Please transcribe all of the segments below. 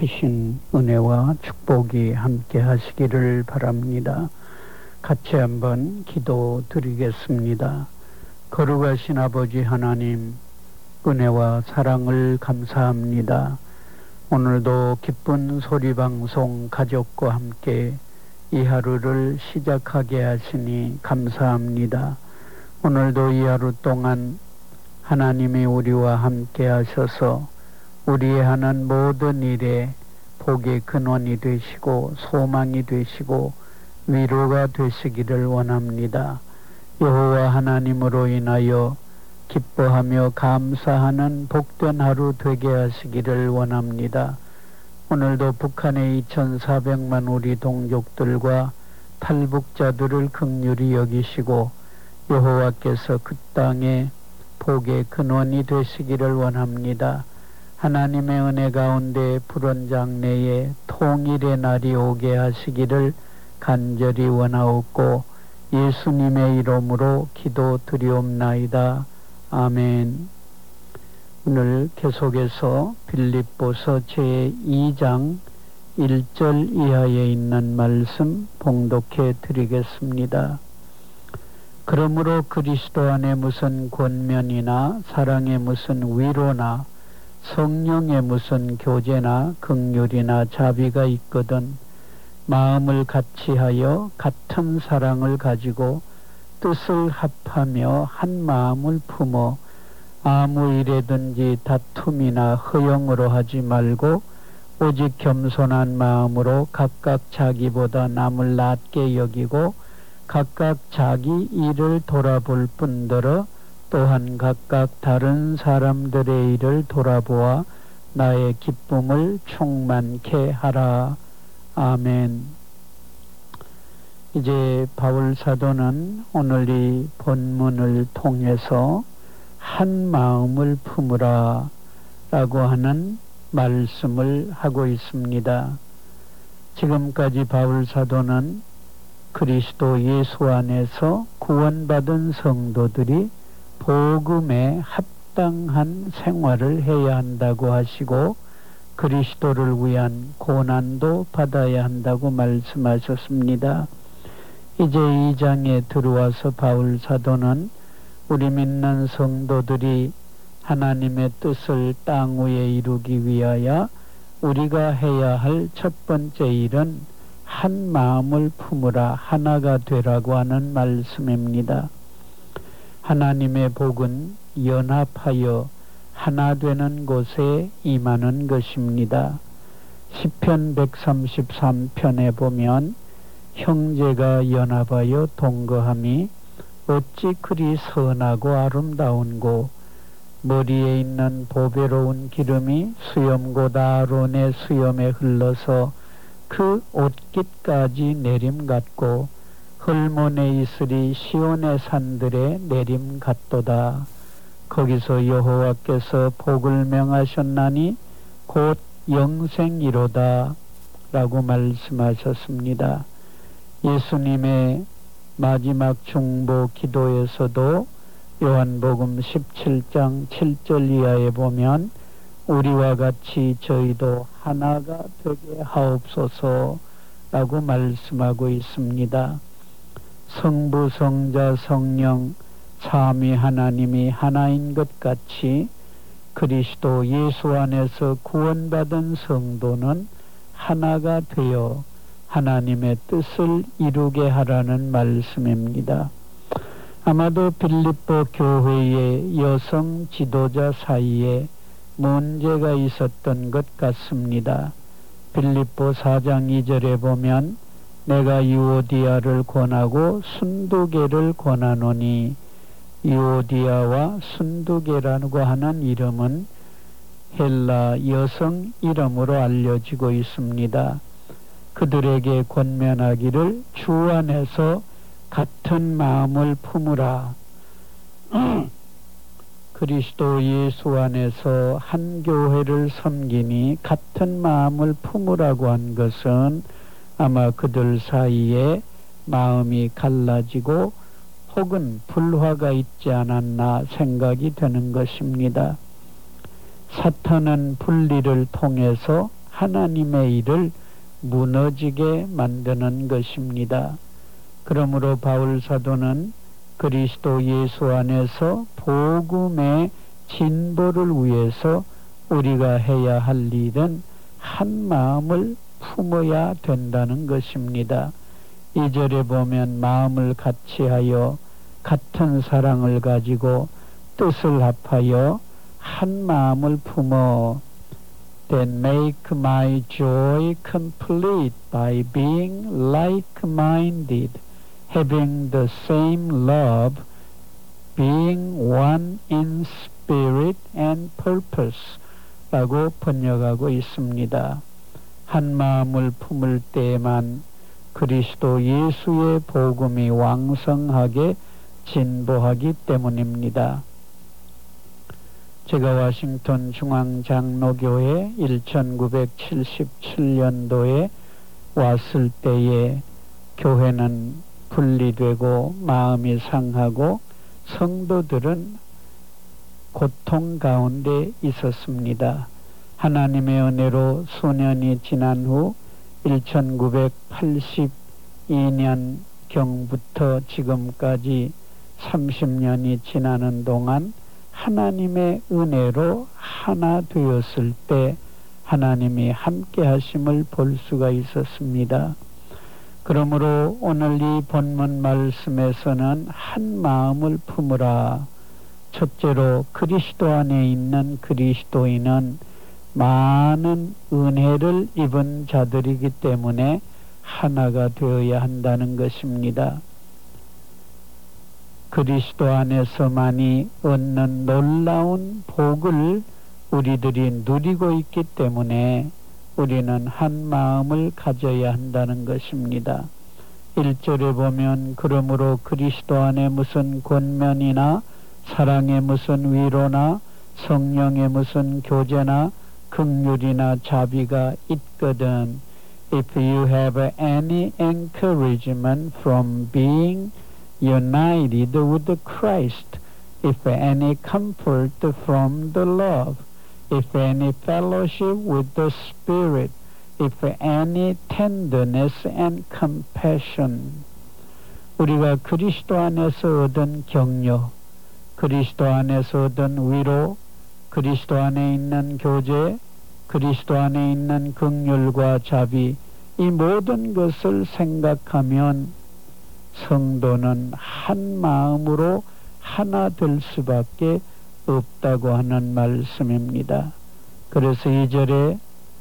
크신 은혜와 축복이 함께 하시기를 바랍니다. 같이 한번 기도 드리겠습니다. 거룩하신 아버지 하나님, 은혜와 사랑을 감사합니다. 오늘도 기쁜 소리방송 가족과 함께 이 하루를 시작하게 하시니 감사합니다. 오늘도 이 하루 동안 하나님이 우리와 함께 하셔서 우리의 하는 모든 일에 복의 근원이 되시고 소망이 되시고 위로가 되시기를 원합니다. 여호와 하나님으로 인하여 기뻐하며 감사하는 복된 하루 되게 하시기를 원합니다. 오늘도 북한의 2,400만 우리 동족들과 탈북자들을 긍휼히 여기시고 여호와께서 그 땅에 복의 근원이 되시기를 원합니다. 하나님의 은혜 가운데 푸른 장래에 통일의 날이 오게 하시기를 간절히 원하옵고 예수님의 이름으로 기도드리옵나이다. 아멘. 오늘 계속해서 빌립보서 제2장 1절 이하에 있는 말씀 봉독해 드리겠습니다. 그러므로 그리스도 안에 무슨 권면이나 사랑의 무슨 위로나 성령의 무슨 교제나 긍휼이나 자비가 있거든 마음을 같이하여 같은 사랑을 가지고 뜻을 합하며 한 마음을 품어 아무 일에든지 다툼이나 허영으로 하지 말고 오직 겸손한 마음으로 각각 자기보다 남을 낮게 여기고 각각 자기 일을 돌아볼 뿐더러 또한 각각 다른 사람들의 일을 돌아보아 나의 기쁨을 충만케 하라. 아멘. 이제 바울 사도는 오늘 이 본문을 통해서 한 마음을 품으라 라고 하는 말씀을 하고 있습니다. 지금까지 바울 사도는 그리스도 예수 안에서 구원받은 성도들이 복음에 합당한 생활을 해야 한다고 하시고 그리스도를 위한 고난도 받아야 한다고 말씀하셨습니다. 이제 2장에 들어와서 바울 사도는 우리 믿는 성도들이 하나님의 뜻을 땅 위에 이루기 위하여 우리가 해야 할 첫 번째 일은 한 마음을 품으라, 하나가 되라고 하는 말씀입니다. 하나님의 복은 연합하여 하나 되는 곳에 임하는 것입니다. 시편 133편에 보면 형제가 연합하여 동거함이 어찌 그리 선하고 아름다운고 머리에 있는 보배로운 기름이 수염곧 아론의 수염에 흘러서 그 옷깃까지 내림 같고 헐몬의 이슬이 시온의 산들에 내림 같도다. 거기서 여호와께서 복을 명하셨나니 곧 영생이로다 라고 말씀하셨습니다. 예수님의 마지막 중보 기도에서도 요한복음 17장 7절 이하에 보면 우리와 같이 저희도 하나가 되게 하옵소서 라고 말씀하고 있습니다. 성부, 성자, 성령 삼위 하나님이 하나인 것 같이 그리스도 예수 안에서 구원받은 성도는 하나가 되어 하나님의 뜻을 이루게 하라는 말씀입니다. 아마도 빌립보 교회의 여성 지도자 사이에 문제가 있었던 것 같습니다. 빌립보 4장 2절에 보면 내가 유오디아를 권하고 순두계를 권하노니 유오디아와 순두계라고 하는 이름은 헬라 여성 이름으로 알려지고 있습니다. 그들에게 권면하기를 주 안에서 같은 마음을 품으라. 그리스도 예수 안에서 한 교회를 섬기니 같은 마음을 품으라고 한 것은 아마 그들 사이에 마음이 갈라지고 혹은 불화가 있지 않았나 생각이 되는 것입니다. 사탄은 분리를 통해서 하나님의 일을 무너지게 만드는 것입니다. 그러므로 바울 사도는 그리스도 예수 안에서 복음의 진보를 위해서 우리가 해야 할 일은 한 마음을 품어야 된다는 것입니다. 2절에 보면 마음을 같이하여 같은 사랑을 가지고 뜻을 합하여 한 마음을 품어 Then make my joy complete by being like-minded, having the same love, being one in spirit and purpose 라고 번역하고 있습니다. 한 마음을 품을 때에만 그리스도 예수의 복음이 왕성하게 진보하기 때문입니다. 제가 워싱턴 중앙장로교회 1977년도에 왔을 때에 교회는 분리되고 마음이 상하고 성도들은 고통 가운데 있었습니다. 하나님의 은혜로 수년이 지난 후 1982년경부터 지금까지 30년이 지나는 동안 하나님의 은혜로 하나 되었을 때 하나님이 함께 하심을 볼 수가 있었습니다. 그러므로 오늘 이 본문 말씀에서는 한 마음을 품으라. 첫째로 그리스도 안에 있는 그리스도인은 많은 은혜를 입은 자들이기 때문에 하나가 되어야 한다는 것입니다. 그리스도 안에서만이 얻는 놀라운 복을 우리들이 누리고 있기 때문에 우리는 한 마음을 가져야 한다는 것입니다. 1절에 보면 그러므로 그리스도 안에 무슨 권면이나 사랑의 무슨 위로나 성령의 무슨 교제나 긍휼이나 자비가 있거든. If you have any encouragement from being united with Christ, if any comfort from the love, if any fellowship with the Spirit, if any tenderness and compassion. 우리가 그리스도 안에서 얻은 격려, 그리스도 안에서 얻은 위로, 그리스도 안에 있는 교제, 그리스도 안에 있는 긍휼과 자비, 이 모든 것을 생각하면 성도는 한 마음으로 하나 될 수밖에 없다고 하는 말씀입니다. 그래서 2절에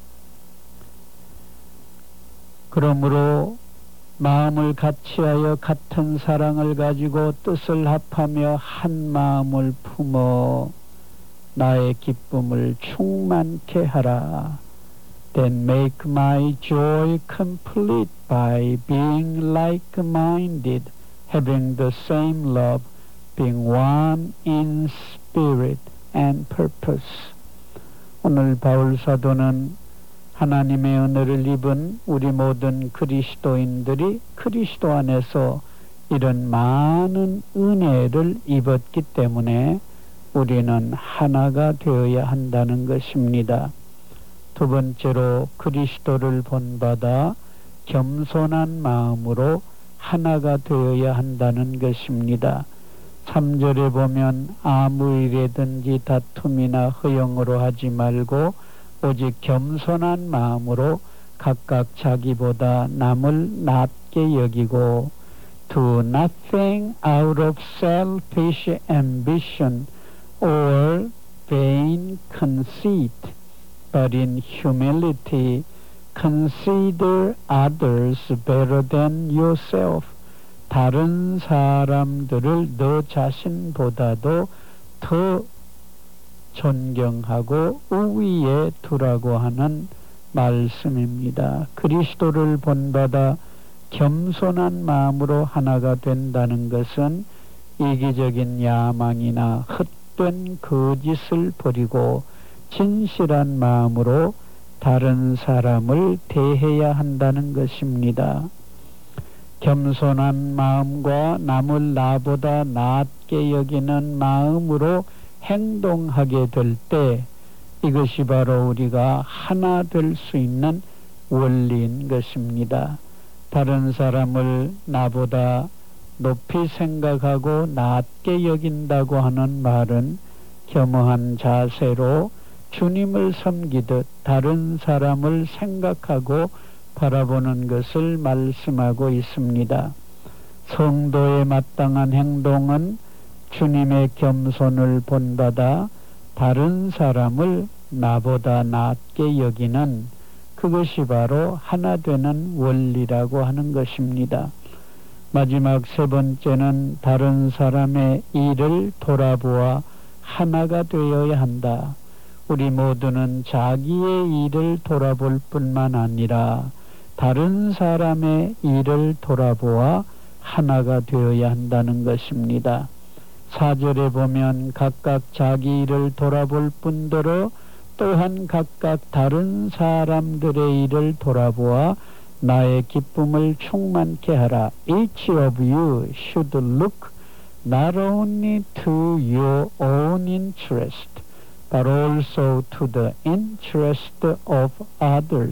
그러므로 마음을 같이하여 같은 사랑을 가지고 뜻을 합하며 한 마음을 품어 나의 기쁨을 충만케 하라. Then make my joy complete by being like-minded, having the same love, being one in spirit and purpose. 오늘 바울 사도는 하나님의 은혜를 입은 우리 모든 그리스도인들이 그리스도 안에서 이런 많은 은혜를 입었기 때문에 우리는 하나가 되어야 한다는 것입니다. 두 번째로 그리스도를 본받아 겸손한 마음으로 하나가 되어야 한다는 것입니다. 3절에 보면 아무 일에든지 다툼이나 허영으로 하지 말고 오직 겸손한 마음으로 각각 자기보다 남을 낮게 여기고 do nothing out of selfish ambition or vain conceit, but in humility consider others better than yourself. 다른 사람들을 너 자신보다도 더 존경하고 우위에 두라고 하는 말씀입니다. 그리스도를 본받아 겸손한 마음으로 하나가 된다는 것은 이기적인 야망이나 헛된 거짓을 버리고 진실한 마음으로 다른 사람을 대해야 한다는 것입니다. 겸손한 마음과 남을 나보다 낮게 여기는 마음으로 행동하게 될 때 이것이 바로 우리가 하나 될 수 있는 원리인 것입니다. 다른 사람을 나보다 높이 생각하고 낮게 여긴다고 하는 말은 겸허한 자세로 주님을 섬기듯 다른 사람을 생각하고 바라보는 것을 말씀하고 있습니다. 성도의 마땅한 행동은 주님의 겸손을 본받아 다른 사람을 나보다 낮게 여기는 그것이 바로 하나 되는 원리라고 하는 것입니다. 마지막 세 번째는 다른 사람의 일을 돌아보아 하나가 되어야 한다. 우리 모두는 자기의 일을 돌아볼 뿐만 아니라 다른 사람의 일을 돌아보아 하나가 되어야 한다는 것입니다. 4절에 보면 각각 자기 일을 돌아볼 뿐더러 또한 각각 다른 사람들의 일을 돌아보아 나의 기쁨을 충만케 하라. Each of you should look not only to your own interest, but also to the interest of others.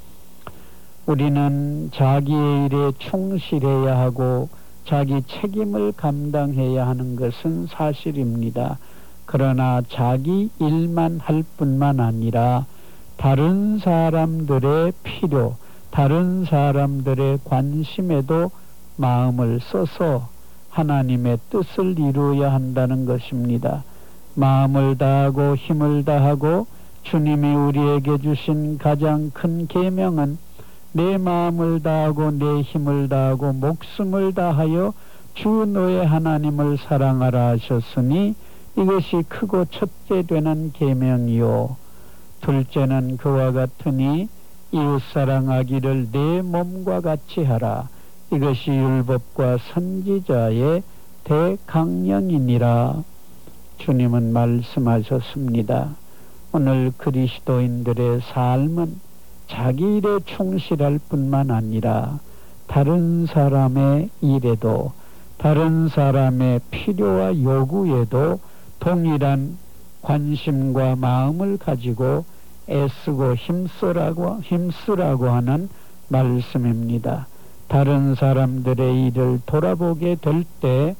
우리는 자기의 일에 충실해야 하고 자기 책임을 감당해야 하는 것은 사실입니다. 그러나 자기 일만 할 뿐만 아니라 다른 사람들의 필요, 다른 사람들의 관심에도 마음을 써서 하나님의 뜻을 이루어야 한다는 것입니다. 마음을 다하고 힘을 다하고 주님이 우리에게 주신 가장 큰 계명은 내 마음을 다하고 내 힘을 다하고 목숨을 다하여 주 너의 하나님을 사랑하라 하셨으니 이것이 크고 첫째 되는 계명이요 둘째는 그와 같으니 이웃 사랑하기를 내 몸과 같이 하라. 이것이 율법과 선지자의 대강령이니라. 주님은 말씀하셨습니다. 오늘 그리스도인들의 삶은 자기 일에 충실할 뿐만 아니라 다른 사람의 일에도 다른 사람의 필요와 요구에도 동일한 관심과 마음을 가지고 애쓰고 힘쓰라고 하는 말씀입니다. 다른 사람들의 일을 돌아보게 될 때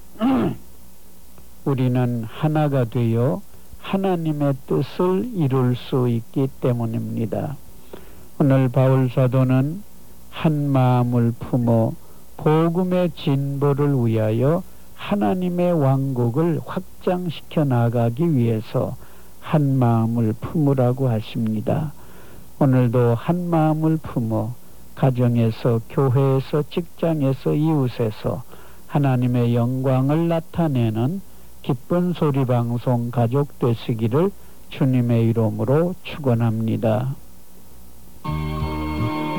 우리는 하나가 되어 하나님의 뜻을 이룰 수 있기 때문입니다. 오늘 바울 사도는 한 마음을 품어 복음의 진보를 위하여 하나님의 왕국을 확장시켜 나가기 위해서 한 마음을 품으라고 하십니다. 오늘도 한 마음을 품어 가정에서, 교회에서, 직장에서, 이웃에서 하나님의 영광을 나타내는 기쁜 소리 방송 가족 되시기를 주님의 이름으로 축원합니다.